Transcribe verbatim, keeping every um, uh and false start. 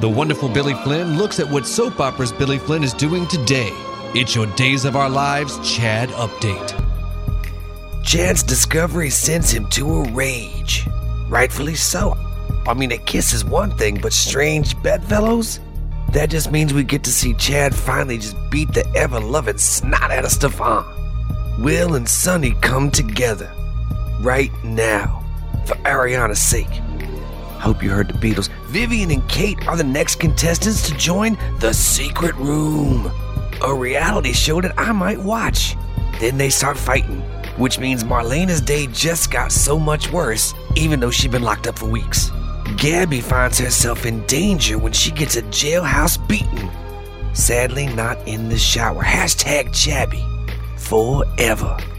The wonderful Billy Flynn looks at what soap operas Billy Flynn is doing today. It's your Days of Our Lives Chad Update. Chad's discovery sends him to a rage. Rightfully so. I mean, a kiss is one thing, but strange bedfellows? That just means we get to see Chad finally just beat the ever-loving snot out of Stefan. Will and Sonny come together. Right now. For Ariana's sake. Hope you heard the Beatles. Vivian and Kate are the next contestants to join The Secret Room, a reality show that I might watch. Then they start fighting, which means Marlena's day just got so much worse, even though she'd been locked up for weeks. Gabby finds herself in danger when she gets a jailhouse beating. Sadly not in the shower. Hashtag Chabby. Forever.